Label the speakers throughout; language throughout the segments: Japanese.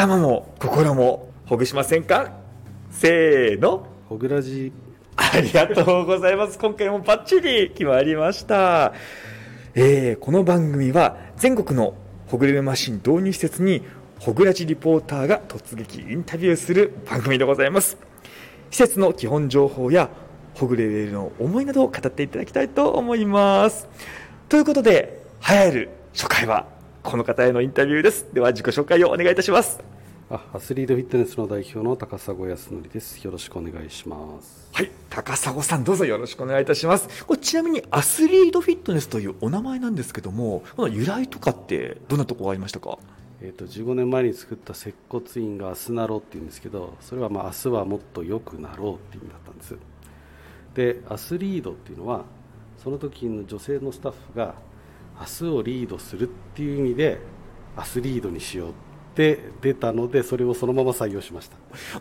Speaker 1: 頭も心もほぐしませんか？せーの、
Speaker 2: ほぐらじ。
Speaker 1: ありがとうございます。今回もバッチリ決まりました。この番組は全国のほぐれるマシン導入施設にほぐらじリポーターが突撃インタビューする番組でございます。施設の基本情報やほぐれるの思いなどを語っていただきたいと思います。ということで、流行る初回はこの方へのインタビューです。では自己紹介をお願いいたします。
Speaker 2: アスリートフィットネスの代表の高砂康則です。よろしくお願いします。
Speaker 1: はい、高砂さんどうぞよろしくお願いいたします。これちなみにアスリートフィットネスというお名前なんですけども、この由来とかってどんなところがありましたか
Speaker 2: ？15年前に作った接骨院が明日なろうっていうんですけど、それは明日はもっと良くなろうっていう意味だったんです。で、アスリートっていうのはその時の女性のスタッフが明日をリードするっていう意味でアスリートにしようって出たので、それをそのまま採用しました。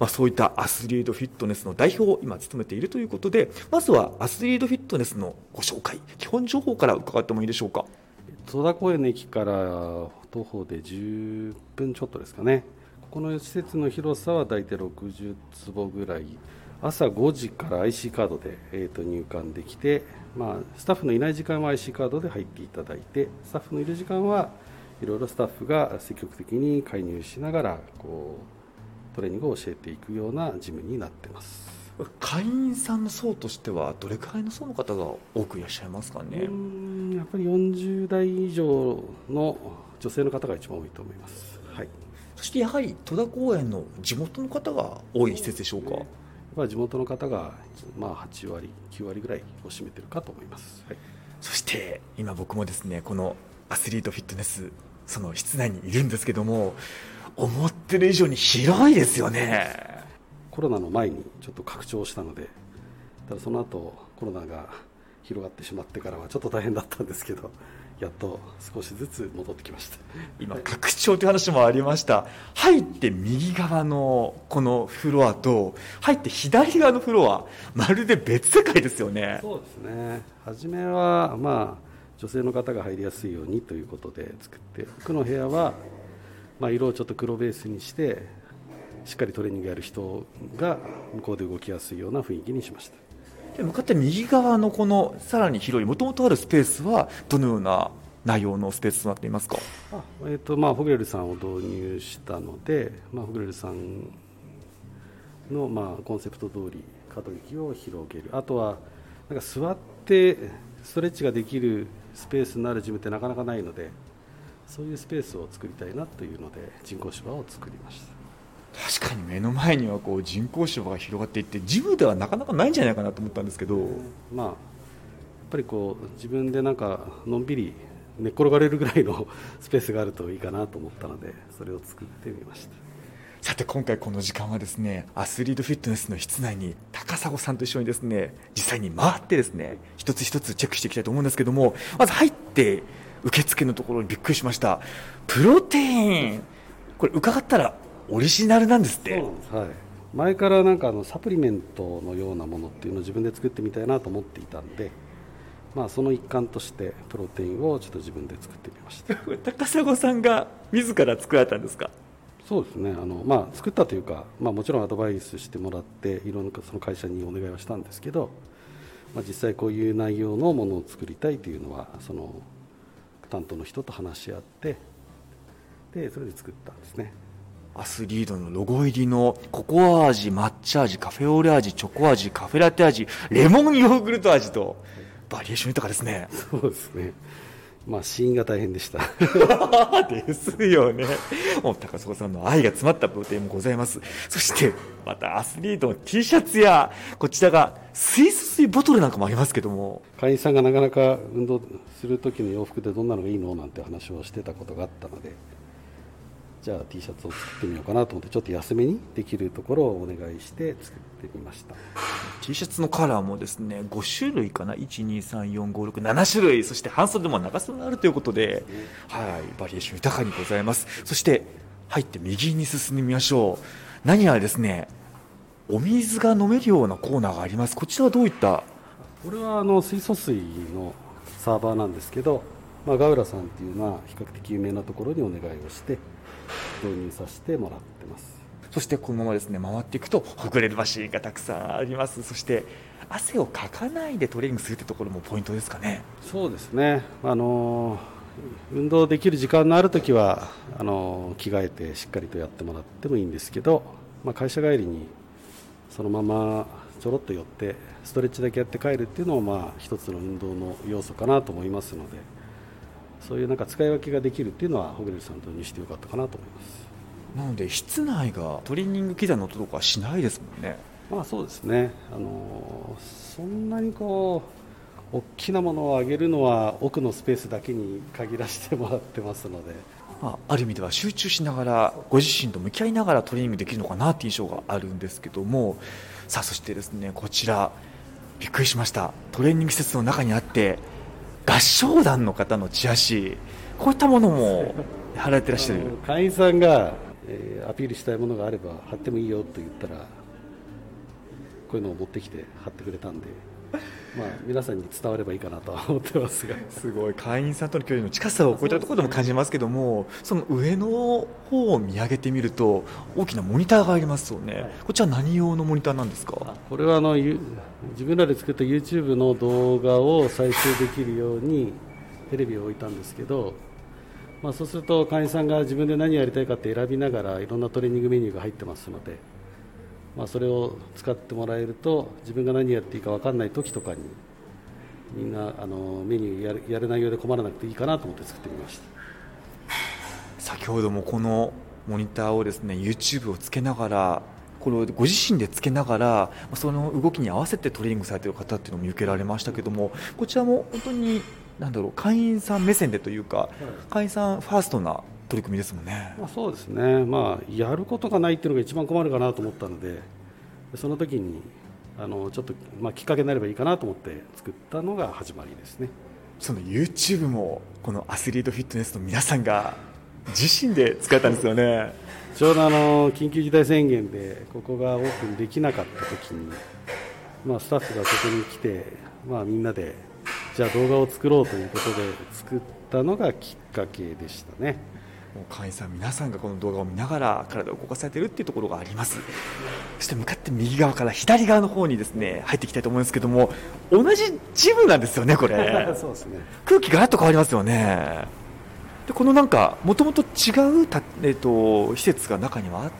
Speaker 1: そういったアスリートフィットネスの代表を今務めているということで、まずはアスリートフィットネスのご紹介、基本情報から伺ってもいいでしょうか？
Speaker 2: 戸田公園の駅から徒歩で10分ちょっとですかね。ここの施設の広さはだいたい60坪ぐらい。朝5時から IC カードで、入館できて、スタッフのいない時間は IC カードで入っていただいて、スタッフのいる時間はいろいろスタッフが積極的に介入しながらトレーニングを教えていくようなジムになっています。
Speaker 1: 会員さんの層としてはどれくらいの層の方が多くいらっしゃいますかね？
Speaker 2: やっぱり40代以上の女性の方が一番多いと思います。はい、
Speaker 1: そしてやはり戸田公園の地元の方が多い施設でしょうか？
Speaker 2: 地元の方が8割9割ぐらいを占めているかと思います。はい、
Speaker 1: そして今僕もですね、このアスリートフィットネスその室内にいるんですけども、思ってる以上に広いですよね。
Speaker 2: コロナの前にちょっと拡張したので、ただその後コロナが広がってしまってからはちょっと大変だったんですけど、やっと少しずつ戻ってきました。
Speaker 1: 今拡張という話もありました。入って右側のこのフロアと入って左側のフロア、まるで別世界ですよね。
Speaker 2: そうですね。初めは女性の方が入りやすいようにということで作って、奥の部屋は色をちょっと黒ベースにしてしっかりトレーニングやる人が向こうで動きやすいような雰囲気にしました。
Speaker 1: で向かって右側のこのさらに広いもともとあるスペースはどのような内容のスペースとなっていますか？
Speaker 2: ホグレルさんを導入したので、ホグレルさんのコンセプト通り可動域を広げる。あとはなんか座ってストレッチができるスペースのあるジムってなかなかないので、そういうスペースを作りたいなというので人工芝を作りました。
Speaker 1: 確かに目の前には人工芝が広がっていって、ジムではなかなかないんじゃないかなと思ったんですけど、
Speaker 2: やっぱり自分でなんかのんびり寝っ転がれるぐらいのスペースがあるといいかなと思ったので、それを作ってみました。
Speaker 1: さて今回この時間はですね、アスリートフィットネスの室内に高砂さんと一緒にですね、実際に回ってですね、一つ一つチェックしていきたいと思うんですけども、まず入って受付のところにびっくりしました。プロテイン、これ伺ったらオリジナルなんですって？
Speaker 2: そうなんです。はい、前からなんかサプリメントのようなものっていうのを自分で作ってみたいなと思っていたんで、その一環としてプロテインをちょっと自分で作ってみました。
Speaker 1: 高砂さんが自ら作られたんですか？
Speaker 2: そうですね。作ったというか、もちろんアドバイスしてもらっていろんなその会社にお願いはしたんですけど、実際こういう内容のものを作りたいというのはその担当の人と話し合って、でそれで作ったんですね。
Speaker 1: アスリートのロゴ入りのココア味、抹茶味、カフェオレ味、チョコ味、カフェラテ味、レモンヨーグルト味とバリエーション豊かですね。
Speaker 2: そうですね。試飲が大変でした
Speaker 1: ですよね。もう高砂さんの愛が詰まったプロテインもございます。そしてまたアスリートの T シャツや、こちらが水素水ボトルなんかもありますけども、
Speaker 2: 会員さんがなかなか運動する時の洋服でどんなのがいいのなんて話をしてたことがあったので、じゃあ T シャツを作ってみようかなと思って、ちょっと安めにできるところをお願いして作ってみました。
Speaker 1: T シャツのカラーもですね、5種類かな、1234567種類、そして半袖も長袖があるということで、バリエーション豊かにございます。そして入って右に進んでみましょう。何やらですね、お水が飲めるようなコーナーがあります。こちらはどういった？
Speaker 2: これは水素水のサーバーなんですけど、 ガウラさんっていうのは比較的有名なところにお願いをして導入させてもらってます。
Speaker 1: そしてこのままですね回っていくとほぐれるマシンがたくさんあります。そして汗をかかないでトレーニングするってところもポイントですかね。
Speaker 2: そうですね、運動できる時間のあるときは着替えてしっかりとやってもらってもいいんですけど、会社帰りにそのままちょろっと寄ってストレッチだけやって帰るっていうのも一つの運動の要素かなと思いますので、そういう使い分けができるっていうのはほぐれるさんとにしてよかったかなと思います。
Speaker 1: なので室内がトレーニング機材の音とかはしないですもんね。
Speaker 2: そうですね、そんなに大きなものを上げるのは奥のスペースだけに限らせてもらってますので、
Speaker 1: ある意味では集中しながらご自身と向き合いながらトレーニングできるのかなという印象があるんですけども、そしてですねこちらびっくりしました。トレーニング施設の中にあって合唱団の方のチラシ、こういったものも貼られてらっしゃる。
Speaker 2: 会員さんが、アピールしたいものがあれば貼ってもいいよと言ったらこういうのを持ってきて貼ってくれたんで、皆さんに伝わればいいかなとは思ってますが、
Speaker 1: すごい会員さんとの距離の近さをこういったところでも感じますけども、その上の方を見上げてみると大きなモニターがありますよね。こちら何用のモニターなんですか？
Speaker 2: これは自分らで作った YouTube の動画を再生できるようにテレビを置いたんですけど、そうすると会員さんが自分で何やりたいかって選びながらいろんなトレーニングメニューが入ってますので、それを使ってもらえると自分が何やっていいか分かんない時とかにみんなメニューやる内容で困らなくていいかなと思って作ってみました。
Speaker 1: 先ほどもこのモニターをですね YouTube をつけながらこれをご自身でつけながらその動きに合わせてトレーニングされている方っていうのも見受けられましたけども、こちらも本当に会員さん目線でというか、会員さんファーストな取り組みですもんね。
Speaker 2: そうですね、やることがないっていうのが一番困るかなと思ったので、その時にちょっときっかけになればいいかなと思って作ったのが始まりですね。
Speaker 1: その YouTube もこのアスリートフィットネスの皆さんが自身で使ったんですよね。
Speaker 2: ちょうど緊急事態宣言でここがオープンできなかった時に、スタッフがここに来て、みんなでじゃあ動画を作ろうということで作ったのがきっかけでしたね。
Speaker 1: もう会員さん皆さんがこの動画を見ながら体を動かされているっていうところがあります。そして向かって右側から左側の方にですね入っていきたいと思うんですけども、同じジムなんですよねこれ。
Speaker 2: そうですね、
Speaker 1: 空気がガラッと変わりますよね。でこのもともと違う施設が中にはあって、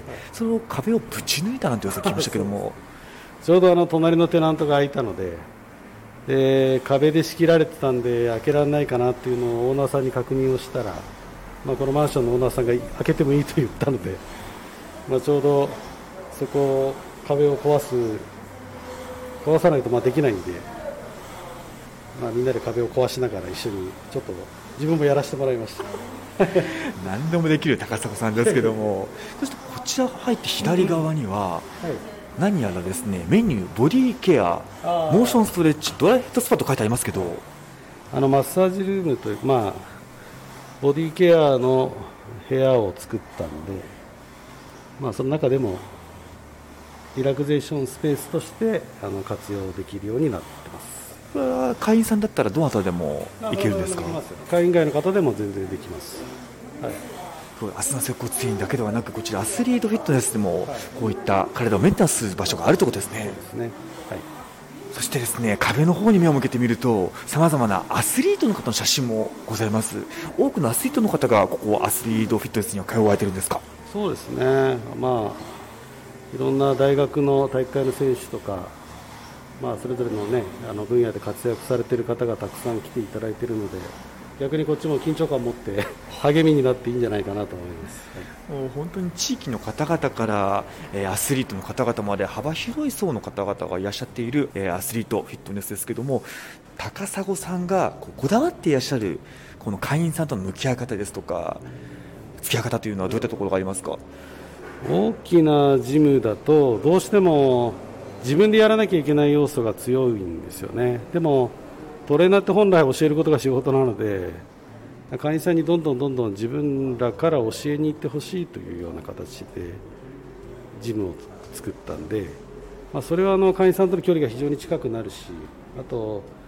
Speaker 1: その壁をぶち抜いたなんて噂聞きましたけども
Speaker 2: ちょうど隣のテナントが開いたので、壁で仕切られてたんで開けられないかなっていうのをオーナーさんに確認をしたら、このマンションのオーナーさんが開けてもいいと言ったので、ちょうどそこ壁を壊さないとできないんで、みんなで壁を壊しながら一緒にちょっと自分もやらせてもらいました
Speaker 1: 何でもできる高砂さんですけどもそしてこちら入って左側には、何やらですねメニュー、ボディケア、モーションストレッチ、ドライヘッドスパと書いてありますけど、
Speaker 2: マッサージルームというか、ボディケアの部屋を作ったので、その中でもリラクゼーションスペースとして活用できるようになってます。
Speaker 1: これは会員さんだったらどなたでも行けるんですか？
Speaker 2: 会員外の方でも全然できます。
Speaker 1: アスナ接骨院だけではなく、こちらアスリートフィットネスでもこういった体をメンテナンスする場所があるということですね。
Speaker 2: そうですね、
Speaker 1: そしてですね壁の方に目を向けてみるとさまざまなアスリートの方の写真もございます。多くのアスリートの方がここアスリートフィットネスには通われているんですか？
Speaker 2: そうですね、いろんな大学の体育会の選手とか、それぞれの、分野で活躍されている方がたくさん来ていただいているので、逆にこっちも緊張感を持って励みになっていいんじゃないかなと思います。
Speaker 1: もう本当に地域の方々から、アスリートの方々まで幅広い層の方々がいらっしゃっている、アスリートフィットネスですけども、高砂さんがこだわっていらっしゃるこの会員さんとの向き合い方ですとか付き合い方というのはどういったところがありますか？
Speaker 2: 大きなジムだとどうしても自分でやらなきゃいけない要素が強いんですよね。でもトレーナーって本来教えることが仕事なので、会員さんにどんどん自分らから教えに行ってほしいというような形でジムを作ったんで、それは会員さんとの距離が非常に近くなるし、あと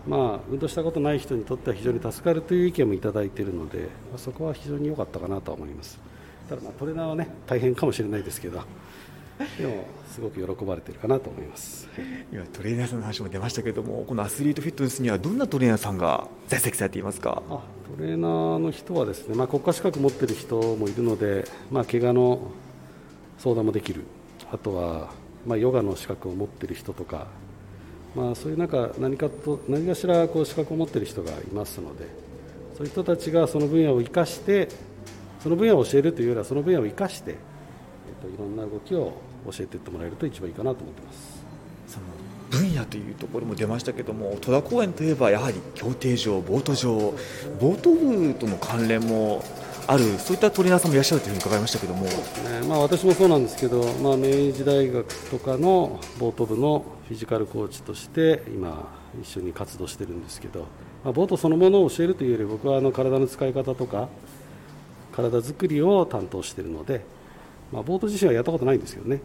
Speaker 2: 運動したことない人にとっては非常に助かるという意見もいただいているので、そこは非常に良かったかなと思います。ただトレーナーはね大変かもしれないですけど、でもすごく喜ばれているかなと思います。
Speaker 1: 今トレーナーさんの話も出ましたけれども、このアスリートフィットネスにはどんなトレーナーさんが在籍されていますか？
Speaker 2: トレーナーの人はですね、国家資格持っている人もいるので、怪我の相談もできる、あとは、ヨガの資格を持っている人とか、そういう何かしら資格を持っている人がいますので、そういう人たちがその分野を生かして、その分野を教えるというよりはその分野を生かして、いろんな動きを教えていってもらえると一番いいかなと思っています。
Speaker 1: その分野というところも出ましたけども、戸田公園といえばやはり競艇場、ボート場、ボート部との関連もある、そういったトレーナーさんもいらっしゃるというふうに伺いましたけども。
Speaker 2: 私もそうなんですけど、明治大学とかのボート部のフィジカルコーチとして今一緒に活動してるんですけど、ボートそのものを教えるというより、僕は体の使い方とか体作りを担当しているので、ボート自身はやったことないんですけどね、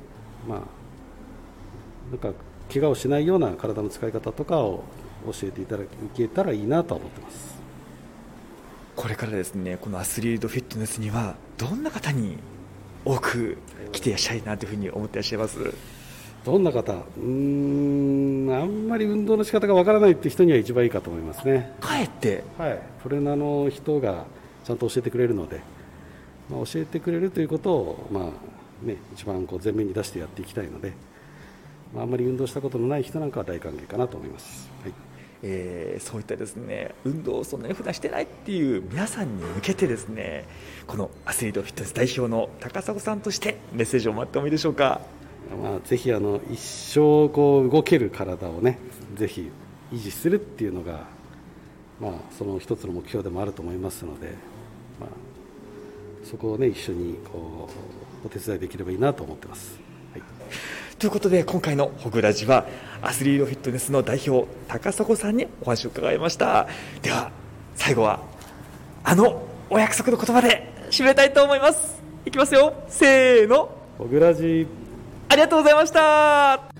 Speaker 2: 怪我をしないような体の使い方とかを教えていただけたらいいなと思ってます。
Speaker 1: これからですね、このアスリートフィットネスにはどんな方に多く来ていらっしゃいなというふうに思っていらっしゃいます？
Speaker 2: どんな方、あんまり運動の仕方がわからないって人には一番いいかと思いますね。
Speaker 1: かえって、
Speaker 2: トレーナーの人がちゃんと教えてくれるので、教えてくれるということを、一番前面に出してやっていきたいので、あんまり運動したことのない人なんかは大歓迎かなと思います。
Speaker 1: そういったですね、運動をそんなに普段してないっていう皆さんに向けてですね、このアスリートフィットネス代表の高砂さんとしてメッセージを待ってもいいでしょうか？
Speaker 2: ぜひ一生動ける体をね、ぜひ維持するっていうのが、その一つの目標でもあると思いますので、そこをね一緒にお手伝いできればいいなと思ってます。
Speaker 1: ということで、今回のほぐラジはアスリートフィットネスの代表高砂さんにお話を伺いました。では最後はお約束の言葉で締めたいと思います。いきますよ、せーの、
Speaker 2: ほぐラジ、
Speaker 1: ありがとうございました。